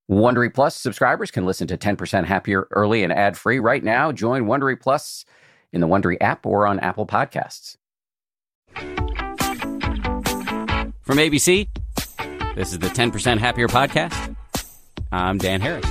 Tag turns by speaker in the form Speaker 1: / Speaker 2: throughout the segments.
Speaker 1: Wondery Plus subscribers can listen to 10% Happier early and ad-free right now. Join Wondery Plus in the Wondery app or on Apple Podcasts. From ABC, this is the 10% Happier podcast. I'm Dan Harris.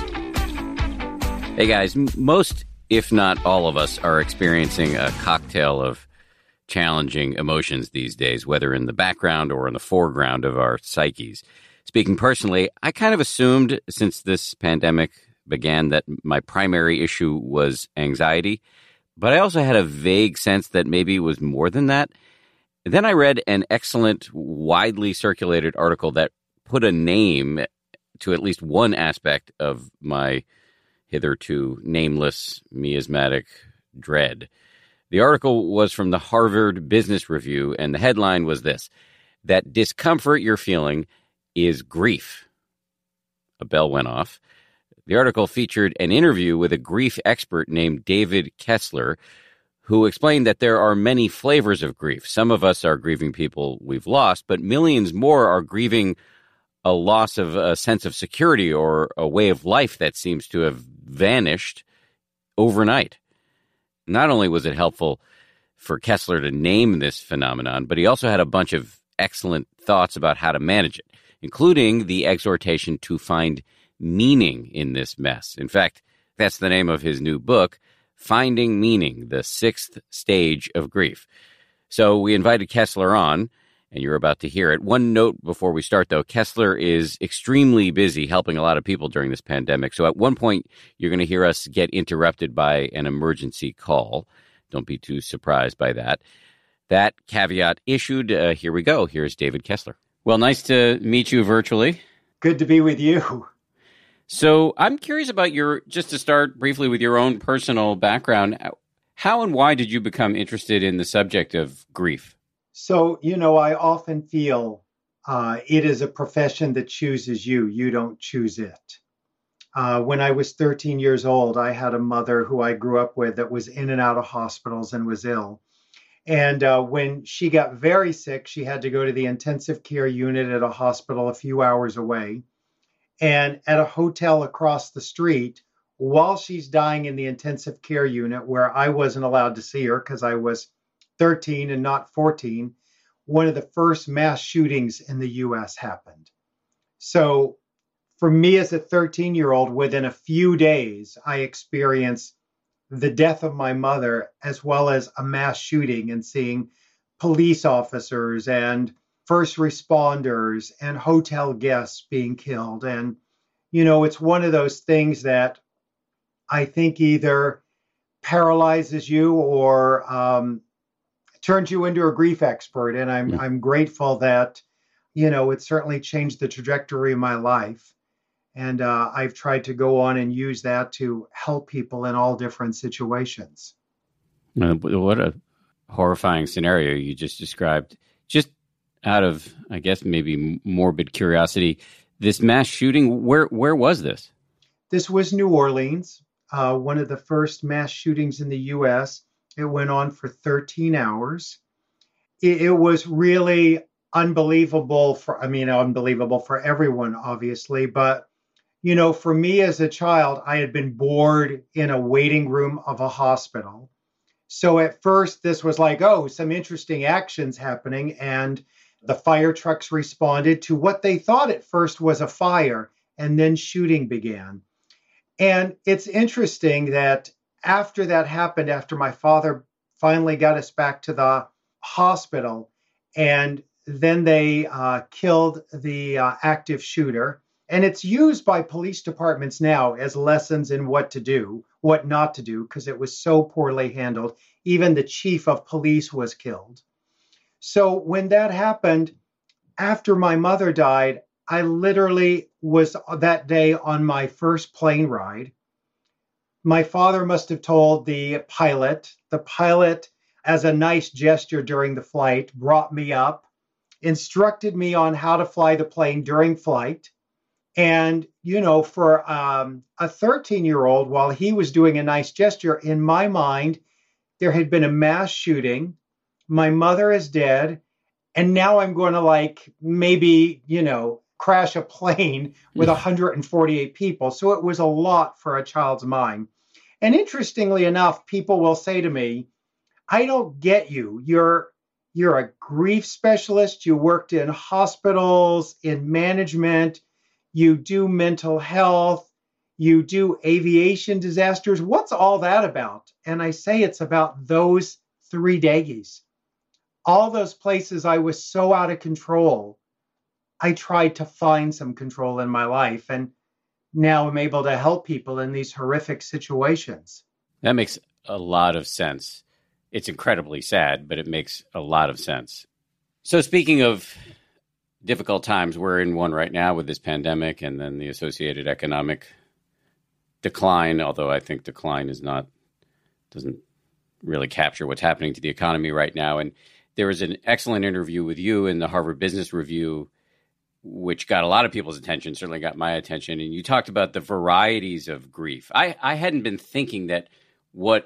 Speaker 1: Hey guys, most, if not all of us, are experiencing a cocktail of challenging emotions these days, whether in the background or in the foreground of our psyches. Speaking personally, I kind of assumed since this pandemic began that my primary issue was anxiety, but I also had a vague sense that maybe it was more than that. Then I read an excellent, widely circulated article that put a name to at least one aspect of my hitherto nameless miasmatic dread. The article was from the Harvard Business Review, and the headline was this: that discomfort you're feeling is grief. A bell went off. The article featured an interview with a grief expert named David Kessler, who explained that there are many flavors of grief. Some of us are grieving people we've lost, but millions more are grieving a loss of a sense of security or a way of life that seems to have vanished overnight. Not only was it helpful for Kessler to name this phenomenon, but he also had a bunch of excellent thoughts about how to manage it, including the exhortation to find meaning in this mess. In fact, that's the name of his new book, Finding Meaning, the Sixth Stage of Grief. So we invited Kessler on, and you're about to hear it. One note before we start, though: Kessler is extremely busy helping a lot of people during this pandemic. So at one point, you're going to hear us get interrupted by an emergency call. Don't be too surprised by that. That caveat issued. Here we go. Here's David Kessler. Well, nice to meet you virtually.
Speaker 2: Good to be with you.
Speaker 1: So I'm curious about just to start briefly with your own personal background. How and why did you become interested in the subject of grief?
Speaker 2: So, I often feel it is a profession that chooses you. You don't choose it. When I was 13 years old, I had a mother who I grew up with that was in and out of hospitals and was ill. And when she got very sick, she had to go to the intensive care unit at a hospital a few hours away. And at a hotel across the street, while she's dying in the intensive care unit, where I wasn't allowed to see her because I was 13 and not 14, one of the first mass shootings in the U.S. happened. So for me as a 13-year-old, within a few days, I experienced the death of my mother, as well as a mass shooting, and seeing police officers and first responders and hotel guests being killed. And, it's one of those things that I think either paralyzes you or turns you into a grief expert. And I'm grateful that, it certainly changed the trajectory of my life. And I've tried to go on and use that to help people in all different situations.
Speaker 1: What a horrifying scenario you just described. Just out of, I guess, maybe morbid curiosity, this mass shooting, where was this?
Speaker 2: This was New Orleans, one of the first mass shootings in the U.S. It went on for 13 hours. It was really unbelievable for everyone, obviously, but for me as a child, I had been bored in a waiting room of a hospital. So at first, this was like, some interesting actions happening. And the fire trucks responded to what they thought at first was a fire. And then shooting began. And it's interesting that after that happened, after my father finally got us back to the hospital, and then they killed the active shooter. And it's used by police departments now as lessons in what to do, what not to do, because it was so poorly handled. Even the chief of police was killed. So when that happened, after my mother died, I literally was that day on my first plane ride. My father must have told the pilot, as a nice gesture during the flight, brought me up, instructed me on how to fly the plane during flight. And, for a 13-year-old, while he was doing a nice gesture, in my mind, there had been a mass shooting. My mother is dead. And now I'm going to maybe, crash a plane with 148 people. So it was a lot for a child's mind. And interestingly enough, people will say to me, I don't get you. You're a grief specialist. You worked in hospitals, in management. You do mental health. You do aviation disasters. What's all that about? And I say it's about those 3 days. All those places I was so out of control, I tried to find some control in my life. And now I'm able to help people in these horrific situations.
Speaker 1: That makes a lot of sense. It's incredibly sad, but it makes a lot of sense. So speaking of difficult times, we're in one right now with this pandemic and then the associated economic decline, although I think decline doesn't really capture what's happening to the economy right now. And there was an excellent interview with you in the Harvard Business Review, which got a lot of people's attention, certainly got my attention. And you talked about the varieties of grief. I hadn't been thinking that one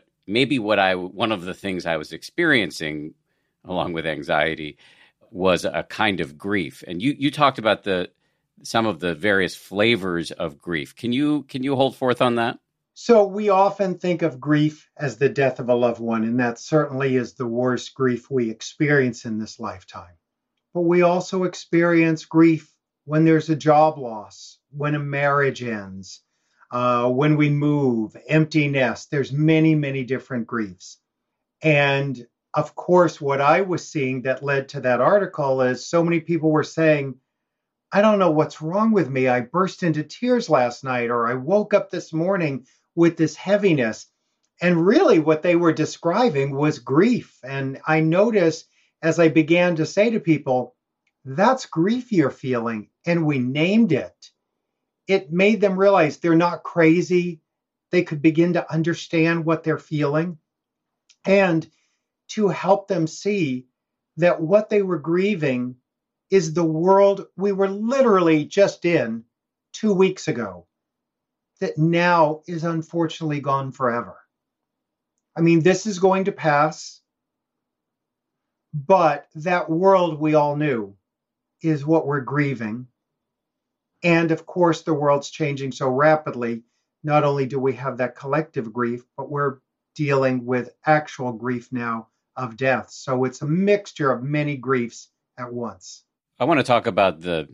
Speaker 1: of the things I was experiencing along with anxiety was a kind of grief. And you talked about some of the various flavors of grief. Can you hold forth on that?
Speaker 2: So we often think of grief as the death of a loved one, and that certainly is the worst grief we experience in this lifetime. But we also experience grief when there's a job loss, when a marriage ends, when we move, empty nest. There's many, many different griefs. And of course, what I was seeing that led to that article is so many people were saying, I don't know what's wrong with me. I burst into tears last night, or I woke up this morning with this heaviness. And really what they were describing was grief. And I noticed as I began to say to people, that's grief you're feeling. And we named it. It made them realize they're not crazy. They could begin to understand what they're feeling and to help them see that what they were grieving is the world we were literally just in 2 weeks ago, that now is unfortunately gone forever. I mean, this is going to pass, but that world we all knew is what we're grieving. And of course, the world's changing so rapidly. Not only do we have that collective grief, but we're dealing with actual grief now of death. So it's a mixture of many griefs at once.
Speaker 1: I want to talk about the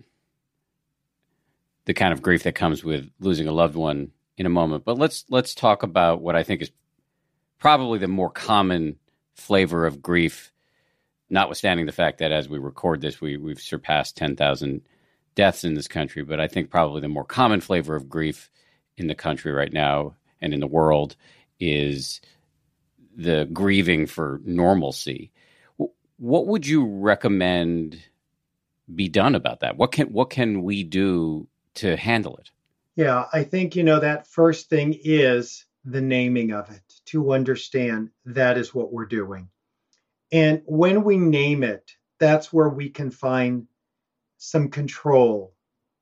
Speaker 1: kind of grief that comes with losing a loved one in a moment, but let's talk about what I think is probably the more common flavor of grief, notwithstanding the fact that as we record this, we've surpassed 10,000 deaths in this country. But I think probably the more common flavor of grief in the country right now and in the world is the grieving for normalcy. What would you recommend be done about that? What can we do to handle it?
Speaker 2: Yeah, I think, that first thing is the naming of it, to understand that is what we're doing. And when we name it, that's where we can find some control.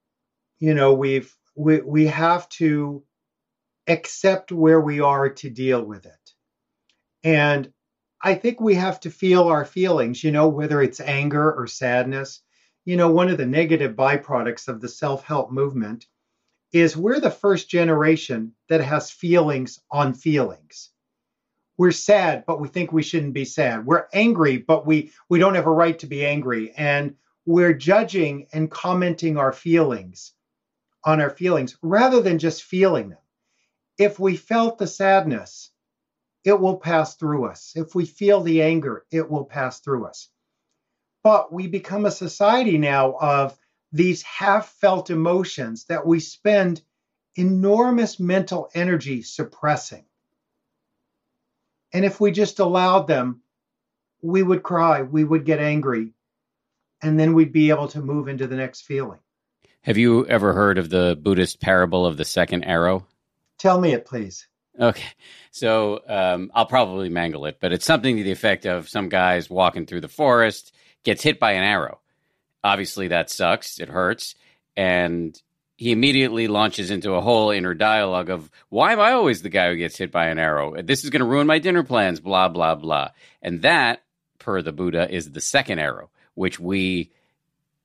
Speaker 2: We have to accept where we are to deal with it. And I think we have to feel our feelings, whether it's anger or sadness. One of the negative byproducts of the self-help movement is we're the first generation that has feelings on feelings. We're sad, but we think we shouldn't be sad. We're angry, but we don't have a right to be angry. And we're judging and commenting on our feelings rather than just feeling them. If we felt the sadness, it will pass through us. If we feel the anger, it will pass through us. But we become a society now of these half-felt emotions that we spend enormous mental energy suppressing. And if we just allowed them, we would cry, we would get angry, and then we'd be able to move into the next feeling.
Speaker 1: Have you ever heard of the Buddhist parable of the second arrow?
Speaker 2: Tell me it, please.
Speaker 1: Okay. So I'll probably mangle it, but it's something to the effect of some guy's walking through the forest, gets hit by an arrow. Obviously, that sucks. It hurts. And he immediately launches into a whole inner dialogue of, why am I always the guy who gets hit by an arrow? This is going to ruin my dinner plans, blah, blah, blah. And that, per the Buddha, is the second arrow, which we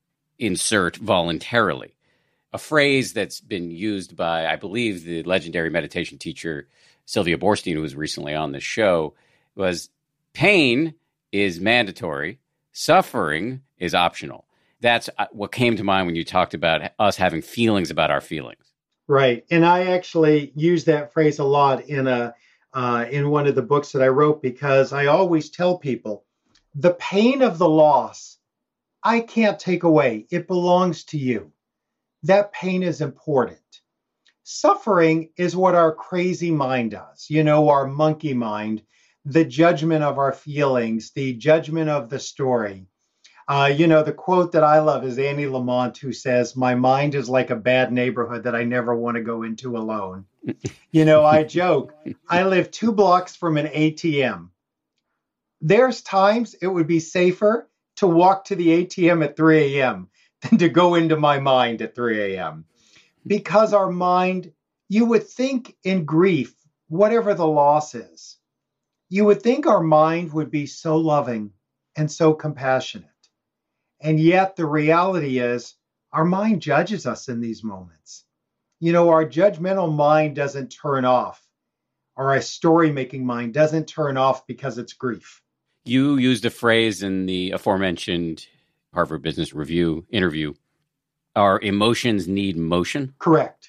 Speaker 1: insert voluntarily. A phrase that's been used by, I believe, the legendary meditation teacher Sylvia Boorstein, who was recently on the show, was pain is mandatory, suffering is optional. That's what came to mind when you talked about us having feelings about our feelings.
Speaker 2: Right. And I actually use that phrase a lot in one of the books that I wrote, because I always tell people the pain of the loss, I can't take away. It belongs to you. That pain is important. Suffering is what our crazy mind does, our monkey mind, the judgment of our feelings, the judgment of the story. The quote that I love is Annie Lamont, who says, "My mind is like a bad neighborhood that I never want to go into alone." I joke, I live 2 blocks from an ATM. There's times it would be safer to walk to the ATM at 3 a.m. than to go into my mind at 3 a.m. Because our mind, you would think in grief, whatever the loss is, you would think our mind would be so loving and so compassionate. And yet the reality is our mind judges us in these moments. Our judgmental mind doesn't turn off, or our story-making mind doesn't turn off because it's grief.
Speaker 1: You used a phrase in the aforementioned Harvard Business Review interview. Our emotions need motion?
Speaker 2: Correct.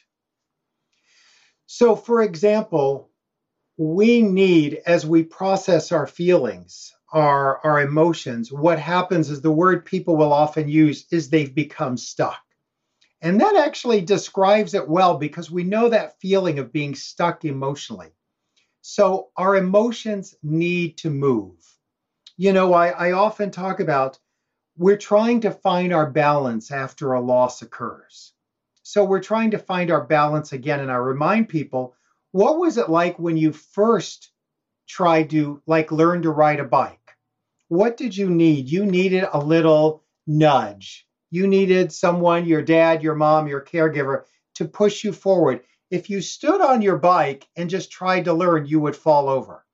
Speaker 2: So, for example, we need, as we process our feelings, our emotions, what happens is the word people will often use is they've become stuck. And that actually describes it well, because we know that feeling of being stuck emotionally. So our emotions need to move. I often talk about we're trying to find our balance after a loss occurs. So we're trying to find our balance again. And I remind people, what was it like when you first tried to learn to ride a bike? What did you need? You needed a little nudge. You needed someone, your dad, your mom, your caregiver, to push you forward. If you stood on your bike and just tried to learn, you would fall over.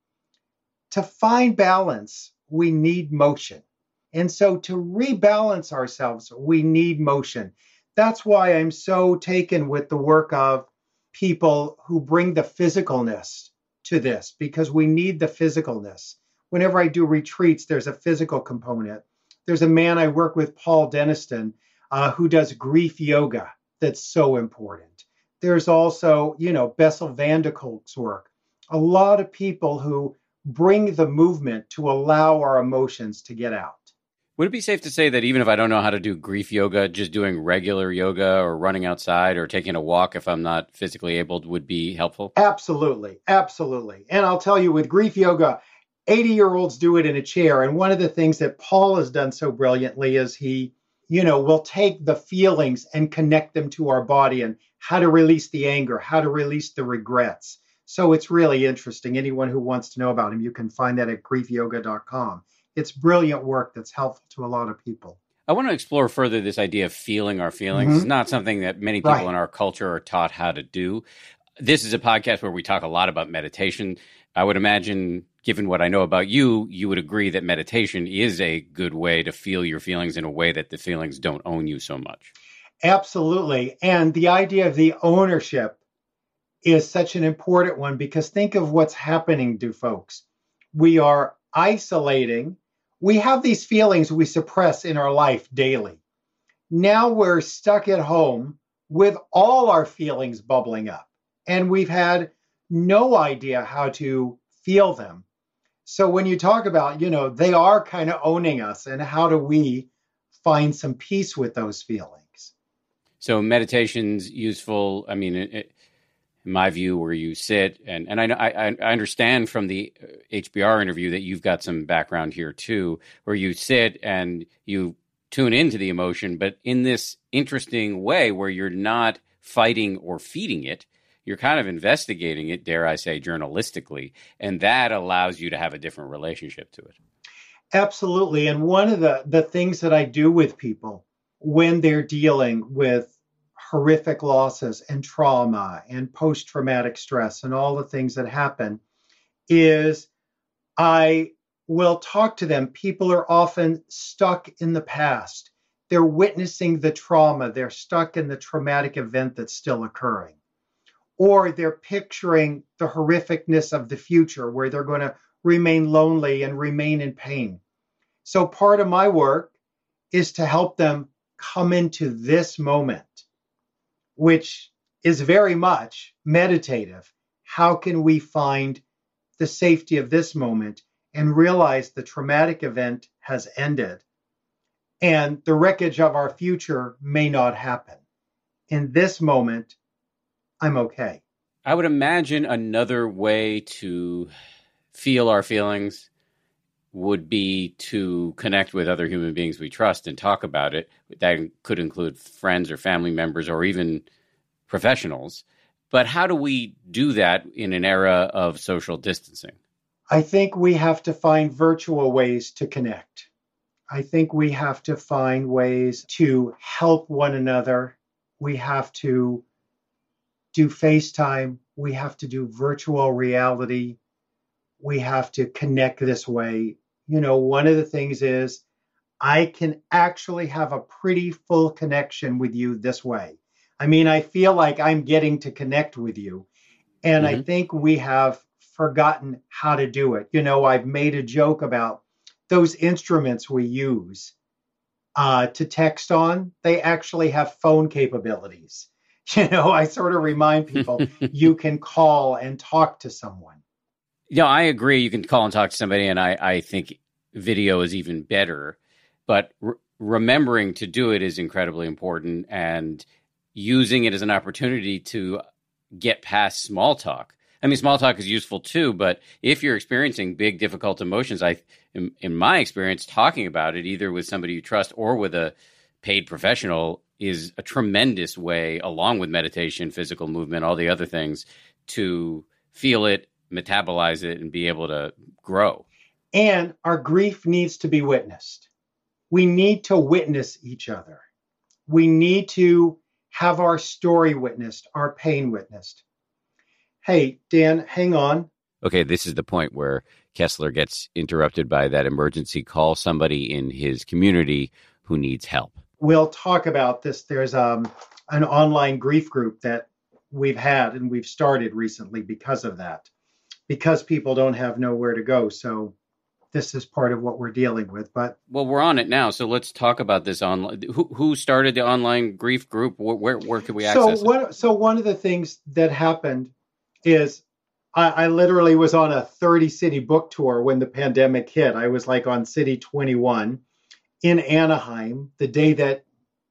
Speaker 2: To find balance, we need motion. And so to rebalance ourselves, we need motion. That's why I'm so taken with the work of people who bring the physicalness to this, because we need the physicalness. Whenever I do retreats, there's a physical component. There's a man I work with, Paul Denniston, who does grief yoga. That's so important. There's also, Bessel van der Kolk's work. A lot of people who bring the movement to allow our emotions to get out.
Speaker 1: Would it be safe to say that even if I don't know how to do grief yoga, just doing regular yoga or running outside or taking a walk if I'm not physically able would be helpful?
Speaker 2: Absolutely. Absolutely. And I'll tell you, with grief yoga, 80-year-olds do it in a chair. And one of the things that Paul has done so brilliantly is he, will take the feelings and connect them to our body, and how to release the anger, how to release the regrets. So it's really interesting. Anyone who wants to know about him, you can find that at griefyoga.com. It's brilliant work that's helpful to a lot of people.
Speaker 1: I want to explore further this idea of feeling our feelings. Mm-hmm. It's not something that many people in our culture are taught how to do. This is a podcast where we talk a lot about meditation. I would imagine, given what I know about you, you would agree that meditation is a good way to feel your feelings in a way that the feelings don't own you so much.
Speaker 2: Absolutely. And the idea of the ownership is such an important one, because think of what's happening to folks. We are isolating. We have these feelings we suppress in our life daily. Now we're stuck at home with all our feelings bubbling up, and we've had no idea how to feel them. So when you talk about, they are kind of owning us, and how do we find some peace with those feelings?
Speaker 1: So meditation's useful. I mean, in my view, where you sit, and I understand from the HBR interview that you've got some background here too, where you sit and you tune into the emotion, but in this interesting way where you're not fighting or feeding it. You're kind of investigating it, dare I say, journalistically, and that allows you to have a different relationship to it.
Speaker 2: Absolutely. And one of the things that I do with people when they're dealing with horrific losses and trauma and post-traumatic stress and all the things that happen is I will talk to them. People are often stuck in the past. they're witnessing the trauma. They're stuck in the traumatic event that's still occurring. Or they're picturing the horrificness of the future where they're going to remain lonely and remain in pain. So part of my work is to help them come into this moment, which is very much meditative. How can we find the safety of this moment and realize the traumatic event has ended and the wreckage of our future may not happen? In this moment, I'm okay.
Speaker 1: I would imagine another way to feel our feelings would be to connect with other human beings we trust and talk about it. That could include friends or family members or even professionals. But how do we do that in an era of social distancing?
Speaker 2: I think we have to find virtual ways to connect. I think we have to find ways to help one another. We have to do FaceTime. We have to do virtual reality. We have to connect this way. You know, one of the things is I can actually have a pretty full connection with you this way. I mean, I feel like I'm getting to connect with you. And I think we have forgotten how to do it. You know, I've made a joke about those instruments we use to text on. They actually have phone capabilities. You know, I sort of remind people you can call and talk to someone.
Speaker 1: Yeah, I agree. You can call and talk to somebody, and I think video is even better. But remembering to do it is incredibly important, and using it as an opportunity to get past small talk. I mean, small talk is useful too, but if you're experiencing big, difficult emotions, in my experience, talking about it either with somebody you trust or with a paid professional is a tremendous way, along with meditation, physical movement, all the other things, to feel it, metabolize it, and be able to grow.
Speaker 2: And our grief needs to be witnessed. We need to witness each other. We need to have our story witnessed, our pain witnessed. Hey, Dan, hang on.
Speaker 1: Okay, this is the point where Kessler gets interrupted by that emergency call, somebody in his community who needs help.
Speaker 2: We'll talk about this. There's an online grief group that we've had and we've started recently because of that, because people don't have nowhere to go. So this is part of what we're dealing with. But
Speaker 1: well, we're on it now, so let's talk about this online. Who started the online grief group? Where could we access it?
Speaker 2: So one of the things that happened is I literally was on a 30-city book tour when the pandemic hit. I was like on city 21 in Anaheim the day that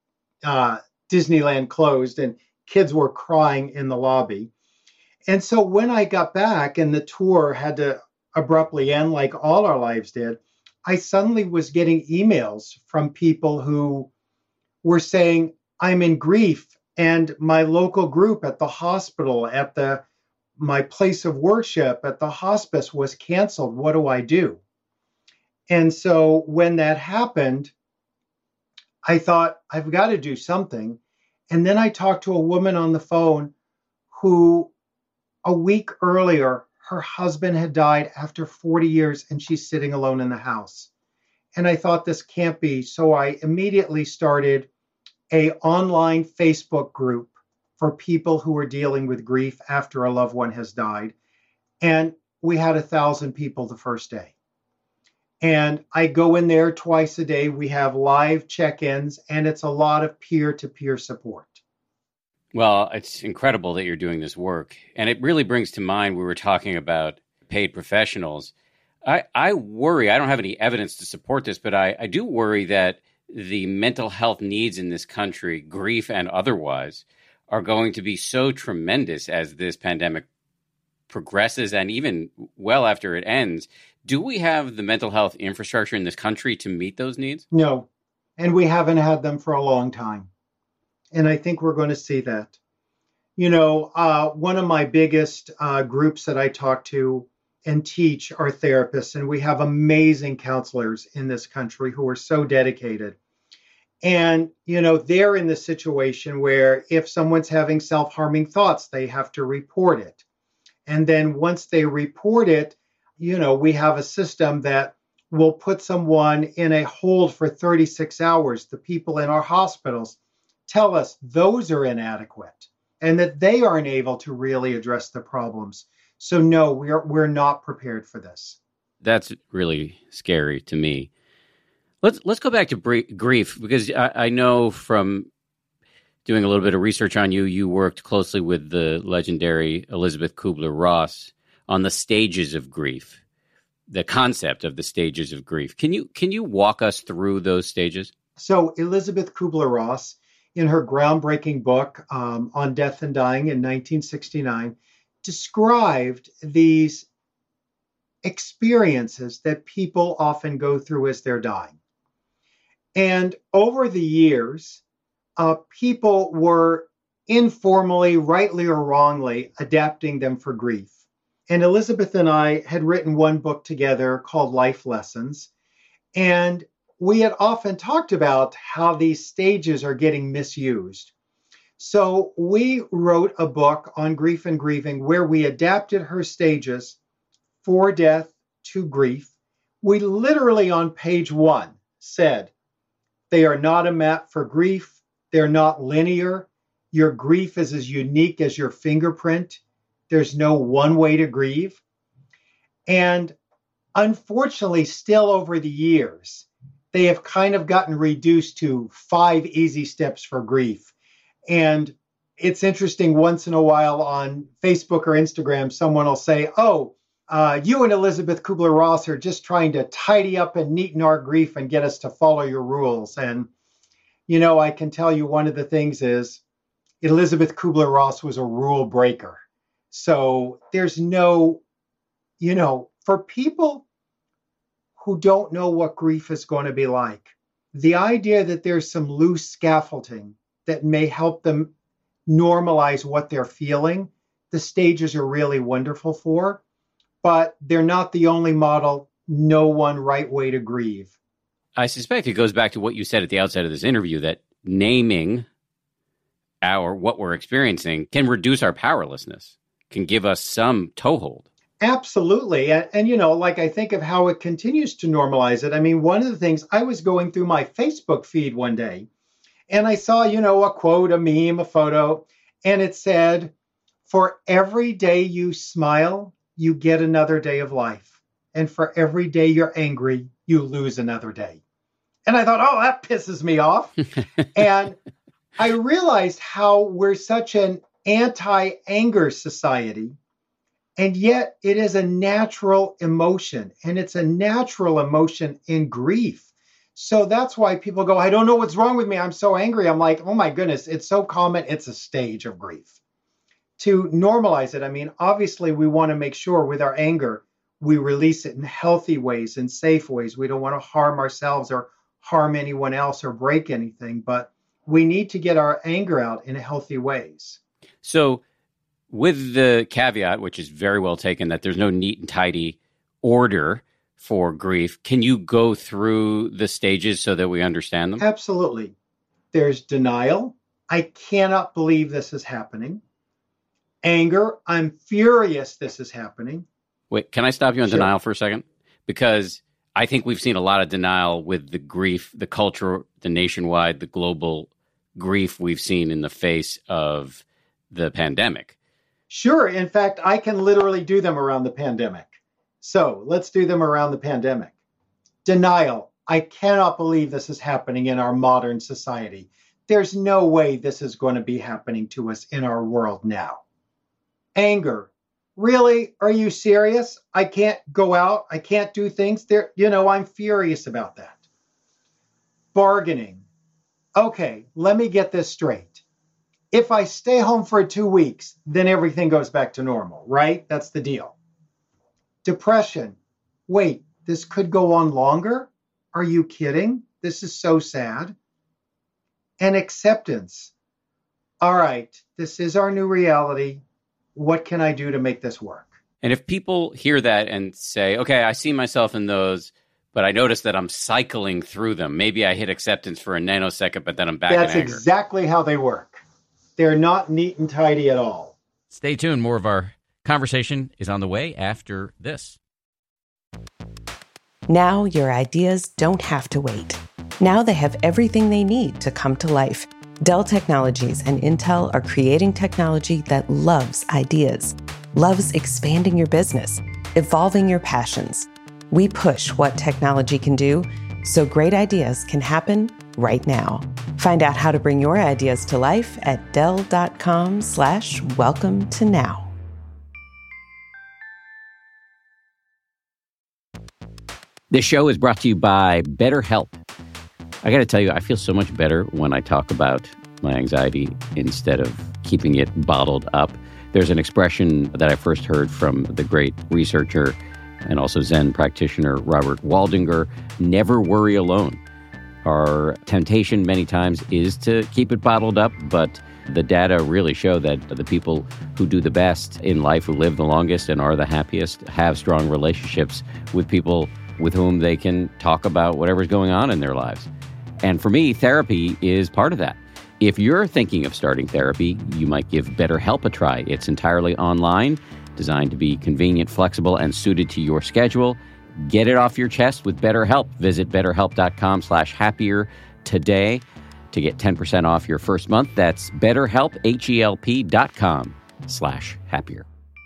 Speaker 2: Disneyland closed, and kids were crying in the lobby. And so when I got back and the tour had to abruptly end like all our lives did, I suddenly was getting emails from people who were saying, I'm in grief, and my local group at the hospital, at my place of worship, at the hospice was canceled. What do I do? And so when that happened, I thought, I've got to do something. And then I talked to a woman on the phone who a week earlier, her husband had died after 40 years and she's sitting alone in the house. And I thought this can't be. So I immediately started an online Facebook group for people who are dealing with grief after a loved one has died. And we had 1,000 people the first day. And I go in there twice a day. We have live check-ins, and it's a lot of peer-to-peer support.
Speaker 1: Well, it's incredible that you're doing this work. And it really brings to mind, we were talking about paid professionals. I worry, I don't have any evidence to support this, but I do worry that the mental health needs in this country, grief and otherwise, are going to be so tremendous as this pandemic progresses and even well after it ends. Do we have the mental health infrastructure in this country to meet those needs?
Speaker 2: No, and we haven't had them for a long time. And I think we're going to see that. You know, one of my biggest groups that I talk to and teach are therapists, and we have amazing counselors in this country who are so dedicated. And, you know, they're in the situation where if someone's having self-harming thoughts, they have to report it. And then once they report it, you know, we have a system that will put someone in a hold for 36 hours. The people in our hospitals tell us those are inadequate and that they aren't able to really address the problems. So no, we're not prepared for this.
Speaker 1: That's really scary to me. Let's go back to grief, because I know from doing a little bit of research on you, you worked closely with the legendary Elisabeth Kubler-Ross on the stages of grief, the concept of the stages of grief. Can you walk us through those stages?
Speaker 2: So Elisabeth Kubler-Ross, in her groundbreaking book on death and dying in 1969, described these experiences that people often go through as they're dying. And over the years, people were informally, rightly or wrongly, adapting them for grief. And Elisabeth and I had written one book together called Life Lessons. And we had often talked about how these stages are getting misused. So we wrote a book on grief and grieving where we adapted her stages for death to grief. We literally on page 1 said, they are not a map for grief. They're not linear. Your grief is as unique as your fingerprint. There's no one way to grieve. And unfortunately, still over the years, they have kind of gotten reduced to 5 easy steps for grief. And it's interesting, once in a while on Facebook or Instagram, someone will say, you and Elisabeth Kubler-Ross are just trying to tidy up and neaten our grief and get us to follow your rules. And, I can tell you one of the things is Elisabeth Kubler-Ross was a rule breaker. So there's no, for people who don't know what grief is going to be like, the idea that there's some loose scaffolding that may help them normalize what they're feeling, the stages are really wonderful for, but they're not the only model, no one right way to grieve.
Speaker 1: I suspect it goes back to what you said at the outset of this interview, that naming what we're experiencing can reduce our powerlessness, can give us some toehold.
Speaker 2: Absolutely. And I think of how it continues to normalize it. I mean, one of the things, I was going through my Facebook feed one day and I saw, a quote, a meme, a photo, and it said, for every day you smile, you get another day of life. And for every day you're angry, you lose another day. And I thought, that pisses me off. And I realized how we're such an anti-anger society. And yet it is a natural emotion. And it's a natural emotion in grief. So that's why people go, I don't know what's wrong with me. I'm so angry. I'm like, oh my goodness, it's so common. It's a stage of grief. To normalize it, I mean, obviously we want to make sure with our anger, we release it in healthy ways and safe ways. We don't want to harm ourselves or harm anyone else or break anything, but we need to get our anger out in healthy ways.
Speaker 1: So with the caveat, which is very well taken, that there's no neat and tidy order for grief, can you go through the stages so that we understand them?
Speaker 2: Absolutely. There's denial. I cannot believe this is happening. Anger. I'm furious this is happening.
Speaker 1: Wait, can I stop you on denial for a second? Because I think we've seen a lot of denial with the grief, the culture, the nationwide, the global grief we've seen in the face of the pandemic.
Speaker 2: Sure. In fact, I can literally do them around the pandemic. So let's do them around the pandemic. Denial. I cannot believe this is happening in our modern society. There's no way this is going to be happening to us in our world now. Anger. Really? Are you serious? I can't go out. I can't do things there. I'm furious about that. Bargaining. Okay, let me get this straight. If I stay home for 2 weeks, then everything goes back to normal, right? That's the deal. Depression. Wait, this could go on longer? Are you kidding? This is so sad. And acceptance. All right, this is our new reality. What can I do to make this work?
Speaker 1: And if people hear that and say, okay, I see myself in those, but I notice that I'm cycling through them. Maybe I hit acceptance for a nanosecond, but then I'm back in anger.
Speaker 2: That's exactly how they work. They're not neat and tidy at all.
Speaker 1: Stay tuned. More of our conversation is on the way after this.
Speaker 3: Now your ideas don't have to wait. Now they have everything they need to come to life. Dell Technologies and Intel are creating technology that loves ideas, loves expanding your business, evolving your passions. We push what technology can do so great ideas can happen right now. Find out how to bring your ideas to life at Dell.com/welcome to now.
Speaker 1: This show is brought to you by BetterHelp. I got to tell you, I feel so much better when I talk about my anxiety instead of keeping it bottled up. There's an expression that I first heard from the great researcher and also Zen practitioner Robert Waldinger: never worry alone. Our temptation many times is to keep it bottled up, but the data really show that the people who do the best in life, who live the longest and are the happiest, have strong relationships with people with whom they can talk about whatever's going on in their lives. And for me, therapy is part of that. If you're thinking of starting therapy, you might give BetterHelp a try. It's entirely online, designed to be convenient, flexible, and suited to your schedule. Get it off your chest with BetterHelp. Visit BetterHelp.com/happier today to get 10% off your first month. That's BetterHelp, HELP.com/happier.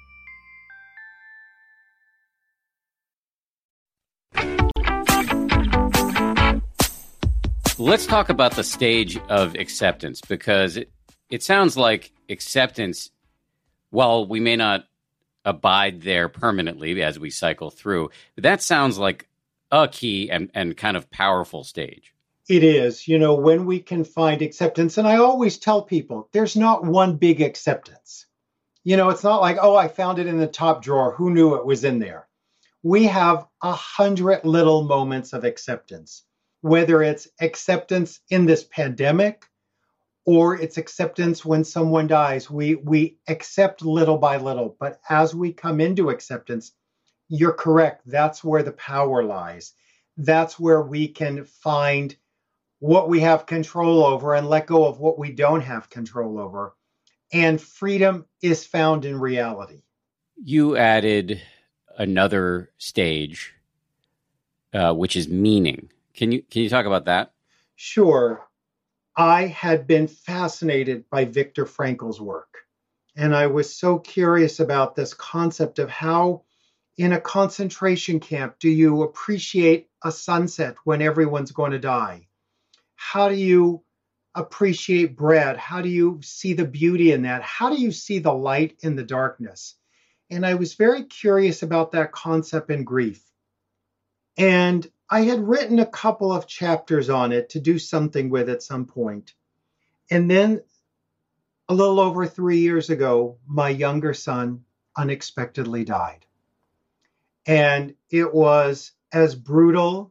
Speaker 1: Let's talk about the stage of acceptance, because it sounds like acceptance, while we may not abide there permanently as we cycle through, but that sounds like a key and kind of powerful stage.
Speaker 2: It is, when we can find acceptance. And I always tell people there's not one big acceptance. It's not like, oh, I found it in the top drawer. Who knew it was in there? We have 100 little moments of acceptance, whether it's acceptance in this pandemic or it's acceptance when someone dies. We accept little by little. But as we come into acceptance, you're correct. That's where the power lies. That's where we can find what we have control over and let go of what we don't have control over. And freedom is found in reality.
Speaker 1: You added another stage, which is meaning. Can you talk about that?
Speaker 2: Sure. I had been fascinated by Viktor Frankl's work. And I was so curious about this concept of how in a concentration camp do you appreciate a sunset when everyone's going to die? How do you appreciate bread? How do you see the beauty in that? How do you see the light in the darkness? And I was very curious about that concept in grief. And I had written a couple of chapters on it to do something with at some point. And then a little over 3 years ago, my younger son unexpectedly died. And it was as brutal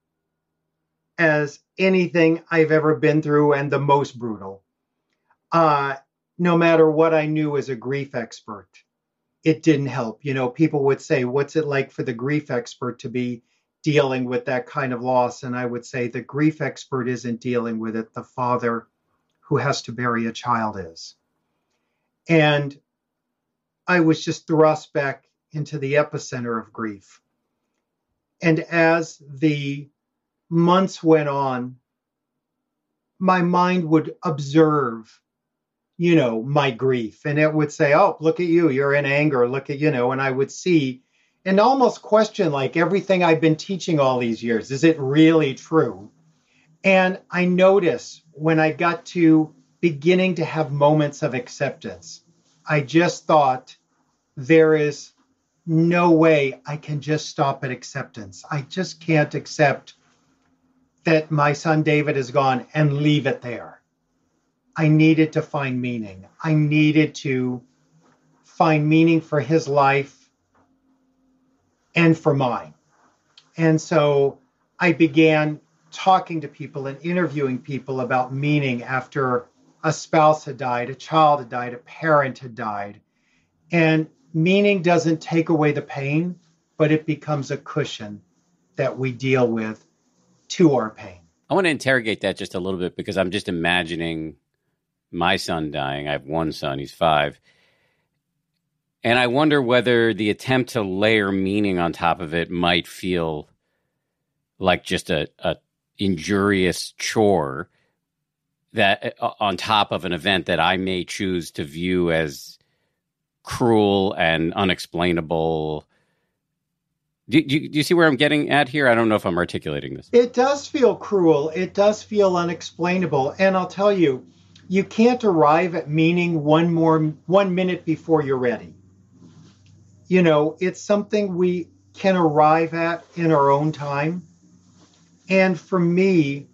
Speaker 2: as anything I've ever been through, and the most brutal. No matter what I knew as a grief expert, it didn't help. People would say, what's it like for the grief expert to be dealing with that kind of loss? And I would say the grief expert isn't dealing with it. The father who has to bury a child is. And I was just thrust back into the epicenter of grief. And as the months went on, my mind would observe, my grief. And it would say, oh, look at you, you're in anger, look at, and I would see and almost question like everything I've been teaching all these years. Is it really true? And I noticed when I got to beginning to have moments of acceptance, I just thought there is no way I can just stop at acceptance. I just can't accept that my son David is gone and leave it there. I needed to find meaning. I needed to find meaning for his life and for mine. And so I began talking to people and interviewing people about meaning after a spouse had died, a child had died, a parent had died. And meaning doesn't take away the pain, but it becomes a cushion that we deal with to our pain.
Speaker 1: I want to interrogate that just a little bit, because I'm just imagining my son dying. I have one son, he's 5. And I wonder whether the attempt to layer meaning on top of it might feel like just a injurious chore that on top of an event that I may choose to view as cruel and unexplainable. Do you see where I'm getting at here? I don't know if I'm articulating this.
Speaker 2: It does feel cruel. It does feel unexplainable. And I'll tell you, you can't arrive at meaning 1 minute before you're ready. It's something we can arrive at in our own time. And for me,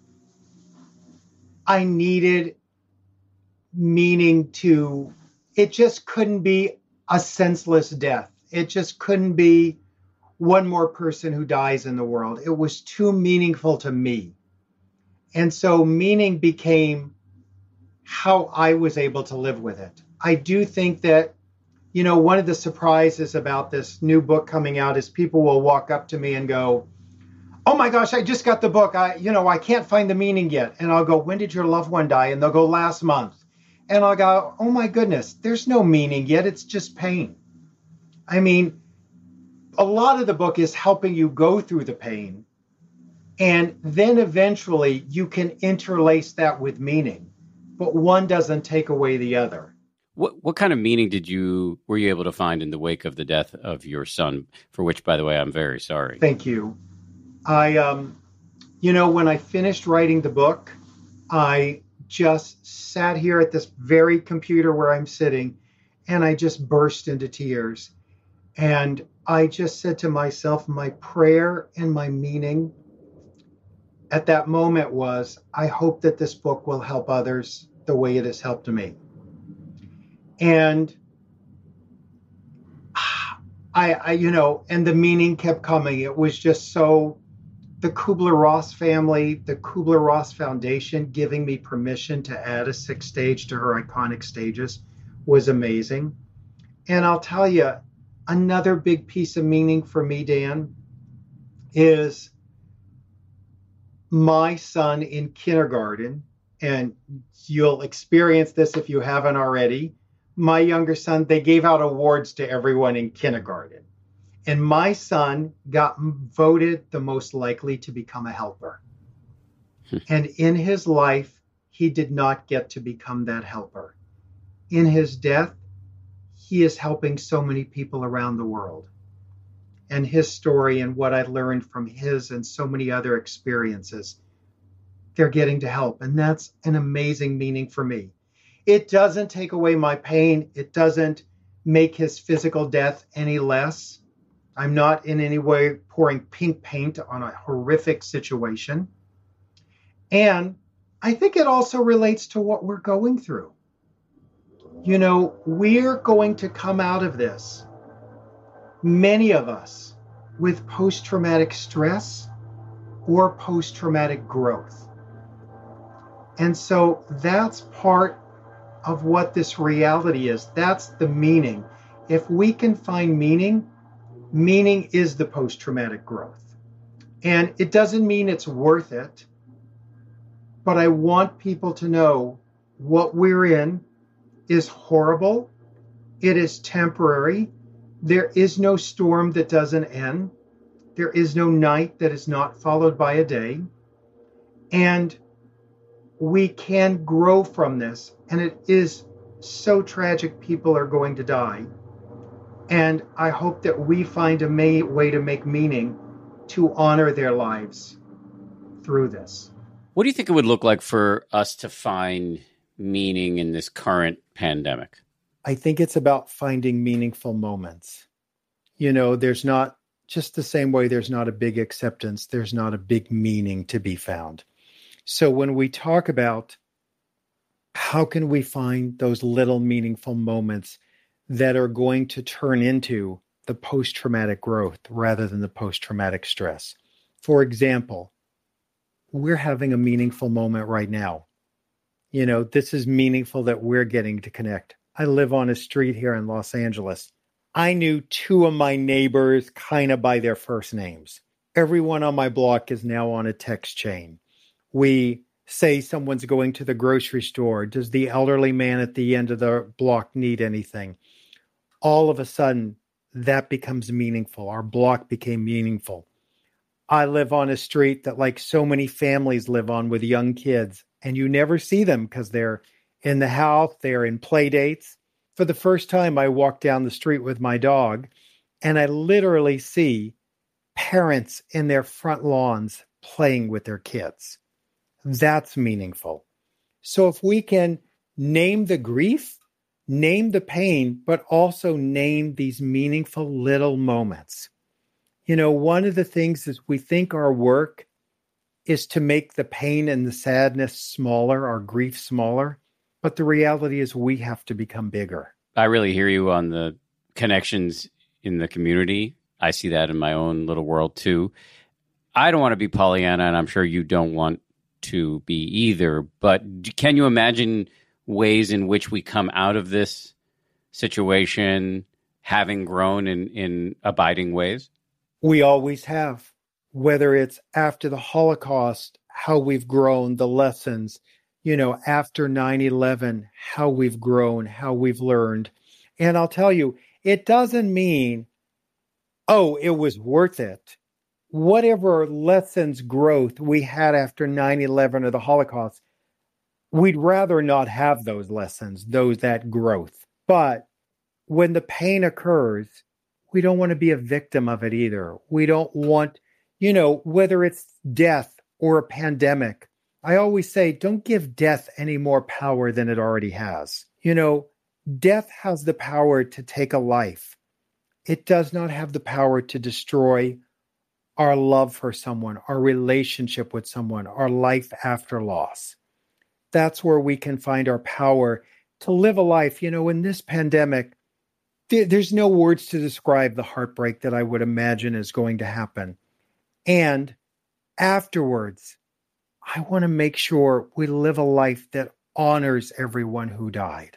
Speaker 2: I needed meaning it just couldn't be a senseless death. It just couldn't be one more person who dies in the world. It was too meaningful to me. And so meaning became how I was able to live with it. I do think that, one of the surprises about this new book coming out is people will walk up to me and go, "Oh my gosh, I just got the book. I can't find the meaning yet." And I'll go, "When did your loved one die?" And they'll go, "Last month." And I'll go, "Oh my goodness, there's no meaning yet. It's just pain." I mean, a lot of the book is helping you go through the pain. And then eventually you can interlace that with meaning, but one doesn't take away the other.
Speaker 1: What kind of meaning were you able to find in the wake of the death of your son, for which, by the way, I'm very sorry?
Speaker 2: Thank you. When I finished writing the book, I just sat here at this very computer where I'm sitting, and I just burst into tears. And I just said to myself, my prayer and my meaning at that moment was, I hope that this book will help others the way it has helped me. And and the meaning kept coming. It was just so, the Kubler-Ross family, the Kubler-Ross Foundation giving me permission to add a 6th stage to her iconic stages was amazing. And I'll tell you, another big piece of meaning for me, Dan, is my son in kindergarten, and you'll experience this if you haven't already. My younger son, they gave out awards to everyone in kindergarten. And my son got voted the most likely to become a helper. And in his life, he did not get to become that helper. In his death, he is helping so many people around the world. And his story and what I learned from his and so many other experiences, they're getting to help. And that's an amazing meaning for me. It doesn't take away my pain. It doesn't make his physical death any less. I'm not in any way pouring pink paint on a horrific situation. And I think it also relates to what we're going through. We're going to come out of this, many of us, with post-traumatic stress or post-traumatic growth. And so that's part of what this reality is. That's the meaning. If we can find meaning, meaning is the post-traumatic growth. And it doesn't mean it's worth it, but I want people to know what we're in is horrible. It is temporary. There is no storm that doesn't end. There is no night that is not followed by a day. And we can grow from this. And it is so tragic people are going to die. And I hope that we find a way to make meaning to honor their lives through this.
Speaker 1: What do you think it would look like for us to find meaning in this current pandemic?
Speaker 2: I think it's about finding meaningful moments. There's not, just the same way there's not a big acceptance, there's not a big meaning to be found. So when we talk about how can we find those little meaningful moments that are going to turn into the post-traumatic growth rather than the post-traumatic stress. For example, we're having a meaningful moment right now. This is meaningful that we're getting to connect. I live on a street here in Los Angeles. I knew 2 of my neighbors kind of by their first names. Everyone on my block is now on a text chain. We say someone's going to the grocery store. Does the elderly man at the end of the block need anything? All of a sudden, that becomes meaningful. Our block became meaningful. I live on a street that like so many families live on with young kids, and you never see them because they're in the house, they're in play dates. For the first time, I walk down the street with my dog, and I literally see parents in their front lawns playing with their kids. That's meaningful. So if we can name the grief, name the pain, but also name these meaningful little moments. You know, one of the things is we think our work is to make the pain and the sadness smaller, our grief smaller. But the reality is we have to become bigger.
Speaker 1: I really hear you on the connections in the community. I see that in my own little world too. I don't want to be Pollyanna, and I'm sure you don't want to be either. But can you imagine ways in which we come out of this situation having grown in abiding ways?
Speaker 2: We always have, whether it's after the Holocaust, how we've grown, the lessons, you know, after 9/11, how we've grown, how we've learned. And I'll tell you, it doesn't mean, oh, it was worth it. Whatever lessons, growth we had after 9/11 or the Holocaust, we'd rather not have those lessons, that growth. But when the pain occurs, we don't want to be a victim of it either. We don't want, you know, whether it's death or a pandemic, I always say, don't give death any more power than it already has. You know, death has the power to take a life. It does not have the power to destroy our love for someone, our relationship with someone, our life after loss. That's where we can find our power to live a life. You know, in this pandemic, there's no words to describe the heartbreak that I would imagine is going to happen. And afterwards, I want to make sure we live a life that honors everyone who died,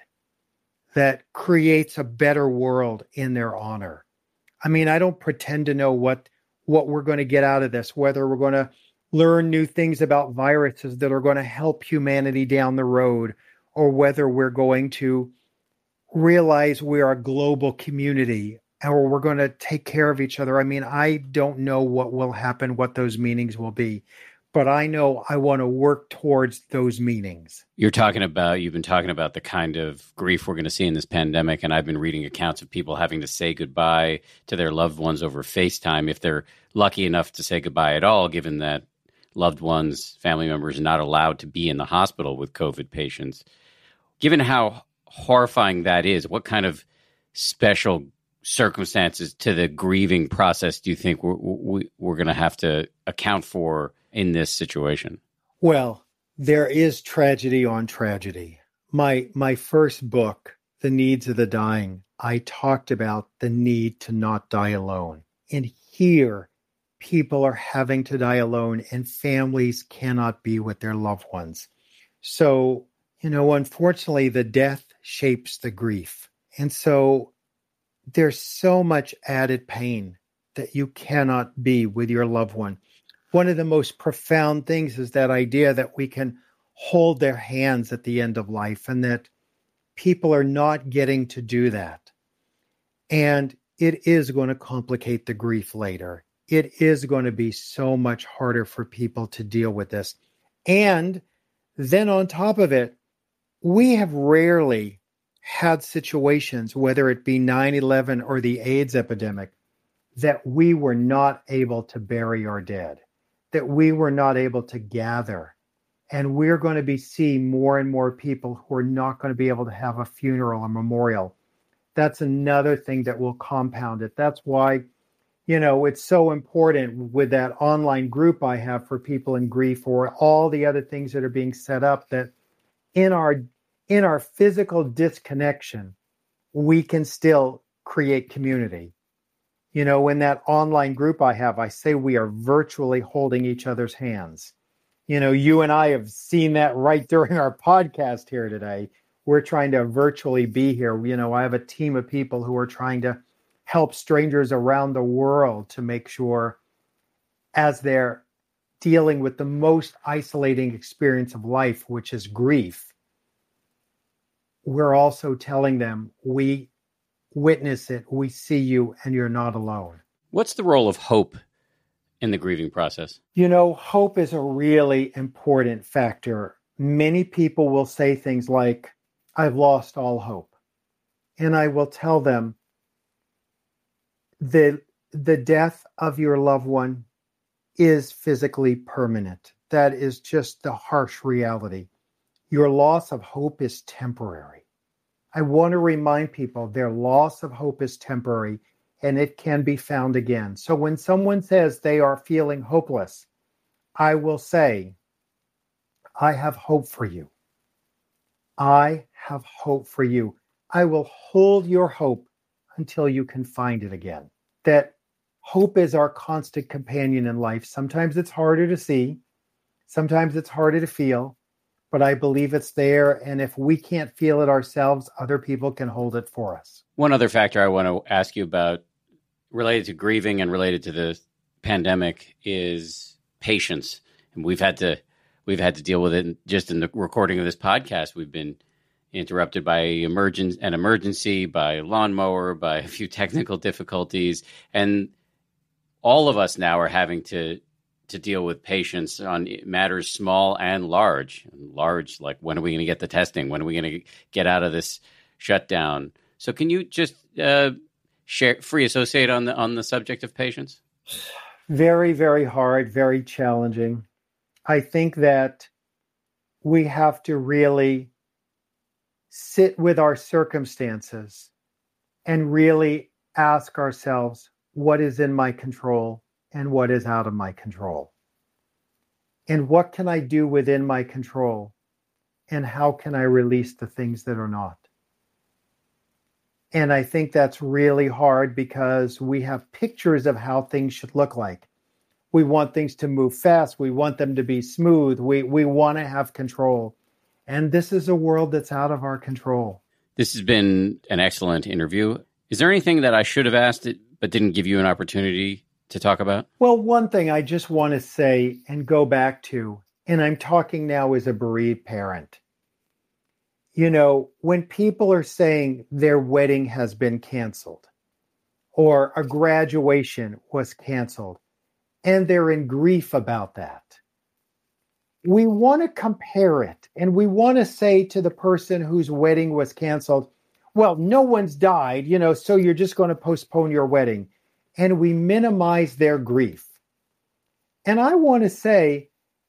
Speaker 2: that creates a better world in their honor. I mean, I don't pretend to know what we're going to get out of this, whether we're going to learn new things about viruses that are going to help humanity down the road, or whether we're going to realize we're a global community or we're going to take care of each other. I mean, I don't know what will happen, what those meanings will be, but I know I want to work towards those meanings.
Speaker 1: You've been talking about the kind of grief we're going to see in this pandemic, and I've been reading accounts of people having to say goodbye to their loved ones over FaceTime if they're lucky enough to say goodbye at all, given that loved ones, family members, are not allowed to be in the hospital with COVID patients. Given how horrifying that is, what kind of special circumstances to the grieving process do you think we're going to have to account for in this situation?
Speaker 2: Well, there is tragedy on tragedy. My first book, The Needs of the Dying, I talked about the need to not die alone. And here, people are having to die alone, and families cannot be with their loved ones. So, you know, unfortunately, the death shapes the grief. And so there's so much added pain that you cannot be with your loved one. One of the most profound things is that idea that we can hold their hands at the end of life, and that people are not getting to do that. And it is going to complicate the grief later. It is going to be so much harder for people to deal with this. And then on top of it, we have rarely had situations, whether it be 9/11 or the AIDS epidemic, that we were not able to bury our dead, that we were not able to gather. And we're going to be seeing more and more people who are not going to be able to have a funeral or memorial. That's another thing that will compound it. That's why, you know, it's so important with that online group I have for people in grief, or all the other things that are being set up, that in our physical disconnection, we can still create community. You know, in that online group I have, I say we are virtually holding each other's hands. You know, you and I have seen that right during our podcast here today. We're trying to virtually be here. You know, I have a team of people who are trying to help strangers around the world to make sure, as they're dealing with the most isolating experience of life, which is grief, we're also telling them, we witness it, we see you, and you're not alone.
Speaker 1: What's the role of hope in the grieving process?
Speaker 2: Hope is a really important factor. Many people will say things like, I've lost all hope. And I will tell them the death of your loved one is physically permanent. That is just the harsh reality. Your loss of hope is temporary. I want to remind people their loss of hope is temporary and it can be found again. So when someone says they are feeling hopeless, I will say, I have hope for you. I have hope for you. I will hold your hope until you can find it again. That hope is our constant companion in life. Sometimes it's harder to see. Sometimes it's harder to feel. But I believe it's there. And if we can't feel it ourselves, other people can hold it for us.
Speaker 1: One other factor I want to ask you about related to grieving and related to the pandemic is patience. And we've had to deal with it just in the recording of this podcast. We've been interrupted by an emergency, by a lawnmower, by a few technical difficulties. And all of us now are having to deal with patience on matters small and large. Large, like when are we going to get the testing? When are we going to get out of this shutdown? So can you just free associate on the subject of patience?
Speaker 2: Very, very hard, very challenging. I think that we have to really sit with our circumstances and really ask ourselves, what is in my control and what is out of my control? And what can I do within my control? And how can I release the things that are not? And I think that's really hard because we have pictures of how things should look like. We want things to move fast. We want them to be smooth. We want to have control. And this is a world that's out of our control.
Speaker 1: This has been an excellent interview. Is there anything that I should have asked but didn't give you an opportunity to talk about?
Speaker 2: Well, one thing I just want to say and go back to, and I'm talking now as a bereaved parent. When people are saying their wedding has been canceled or a graduation was canceled and they're in grief about that, we want to compare it and we want to say to the person whose wedding was canceled, well, no one's died, so you're just going to postpone your wedding. And we minimize their grief. And I want to say,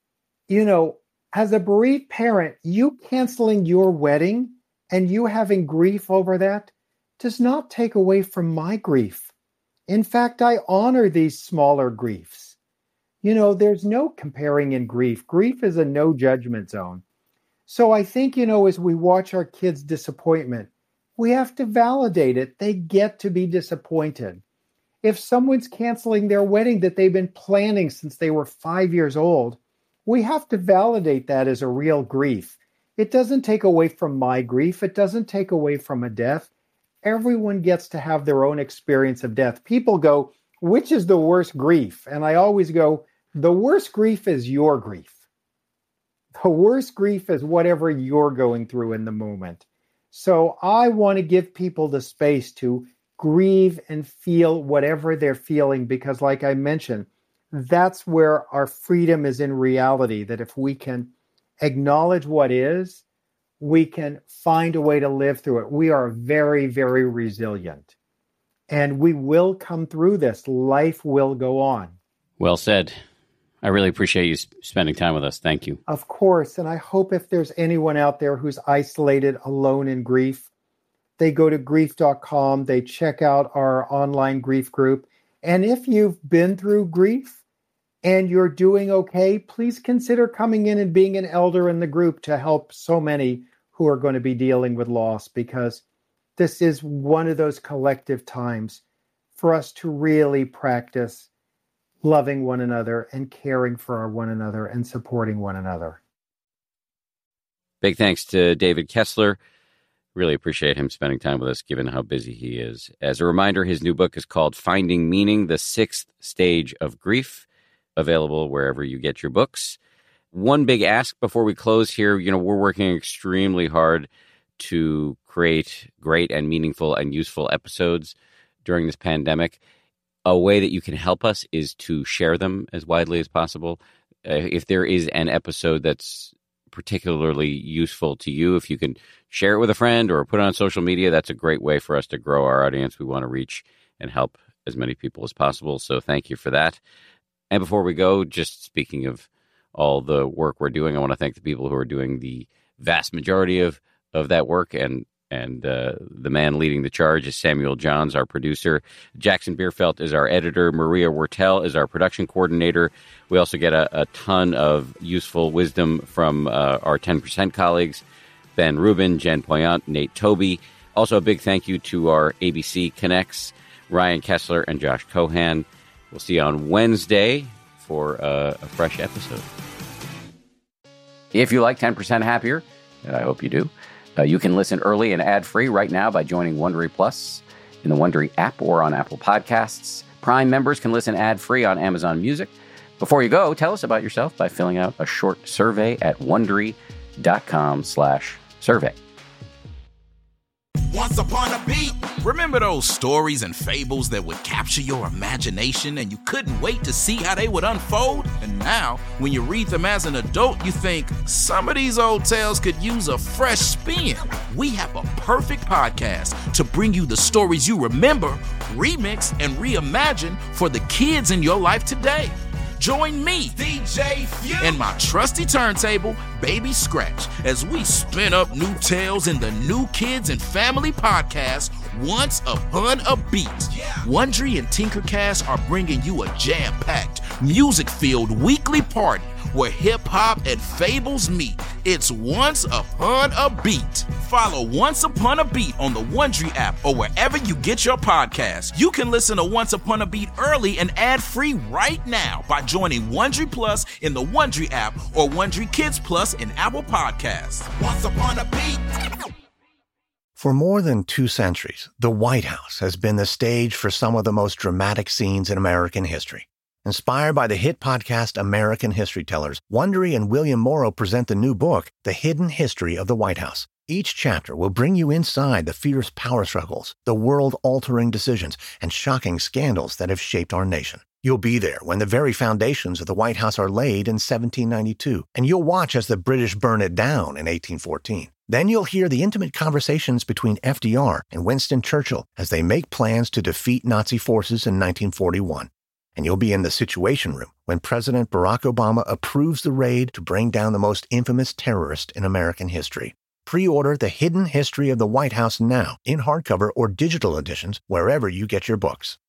Speaker 2: as a bereaved parent, you canceling your wedding and you having grief over that does not take away from my grief. In fact, I honor these smaller griefs. There's no comparing in grief. Grief is a no judgment zone. So I think, as we watch our kids' disappointment, we have to validate it. They get to be disappointed. If someone's canceling their wedding that they've been planning since they were 5 years old, we have to validate that as a real grief. It doesn't take away from my grief. It doesn't take away from a death. Everyone gets to have their own experience of death. People go, which is the worst grief? And I always go, the worst grief is your grief. The worst grief is whatever you're going through in the moment. So I want to give people the space to grieve and feel whatever they're feeling, because like I mentioned, that's where our freedom is in reality, that if we can acknowledge what is, we can find a way to live through it. We are very, very resilient. And we will come through this. Life will go on.
Speaker 1: Well said. I really appreciate you spending time with us. Thank you.
Speaker 2: Of course. And I hope if there's anyone out there who's isolated, alone in grief, they go to grief.com, they check out our online grief group. And if you've been through grief and you're doing okay, please consider coming in and being an elder in the group to help so many who are going to be dealing with loss, because this is one of those collective times for us to really practice loving one another and caring for one another and supporting one another.
Speaker 1: Big thanks to David Kessler. Really appreciate him spending time with us, given how busy he is. As a reminder, his new book is called Finding Meaning, The Sixth Stage of Grief, available wherever you get your books. One big ask before we close here, we're working extremely hard to create great and meaningful and useful episodes during this pandemic. a way that you can help us is to share them as widely as possible. If there is an episode that's particularly useful to you, if you can share it with a friend or put it on social media, that's a great way for us to grow our audience. We want to reach and help as many people as possible. So thank you for that. And before we go, just speaking of all the work we're doing, I want to thank the people who are doing the vast majority of that work. And the man leading the charge is Samuel Johns, our producer. Jackson Bierfeld is our editor. Maria Wertel is our production coordinator. We also get a ton of useful wisdom from our 10% colleagues, Ben Rubin, Jen Poyant, Nate Toby. Also a big thank you to our ABC Connects, Ryan Kessler and Josh Cohan. We'll see you on Wednesday for a fresh episode. If you like 10% Happier, and I hope you do, you can listen early and ad-free right now by joining Wondery Plus in the Wondery app or on Apple Podcasts. Prime members can listen ad-free on Amazon Music. Before you go, tell us about yourself by filling out a short survey at Wondery.com/survey.
Speaker 4: Once upon a beat. Remember those stories and fables that would capture your imagination and you couldn't wait to see how they would unfold? And now, when you read them as an adult, you think, some of these old tales could use a fresh spin. We have a perfect podcast to bring you the stories you remember, remix, and reimagine for the kids in your life today. Join me, DJ Few, and my trusty turntable, Baby Scratch, as we spin up new tales in the New Kids and Family podcast, Once Upon a Beat. Wondery and Tinkercast are bringing you a jam-packed, music-filled weekly party where hip-hop and fables meet. It's Once Upon a Beat. Follow Once Upon a Beat on the Wondery app or wherever you get your podcasts. You can listen to Once Upon a Beat early and ad-free right now by joining Wondery Plus in the Wondery app or Wondery Kids Plus in Apple Podcasts. Once Upon a Beat.
Speaker 5: For more than 2 centuries, the White House has been the stage for some of the most dramatic scenes in American history. Inspired by the hit podcast American History Tellers, Wondery and William Morrow present the new book, The Hidden History of the White House. Each chapter will bring you inside the fierce power struggles, the world-altering decisions, and shocking scandals that have shaped our nation. You'll be there when the very foundations of the White House are laid in 1792, and you'll watch as the British burn it down in 1814. Then you'll hear the intimate conversations between FDR and Winston Churchill as they make plans to defeat Nazi forces in 1941. And you'll be in the Situation Room when President Barack Obama approves the raid to bring down the most infamous terrorist in American history. Pre-order The Hidden History of the White House now in hardcover or digital editions wherever you get your books.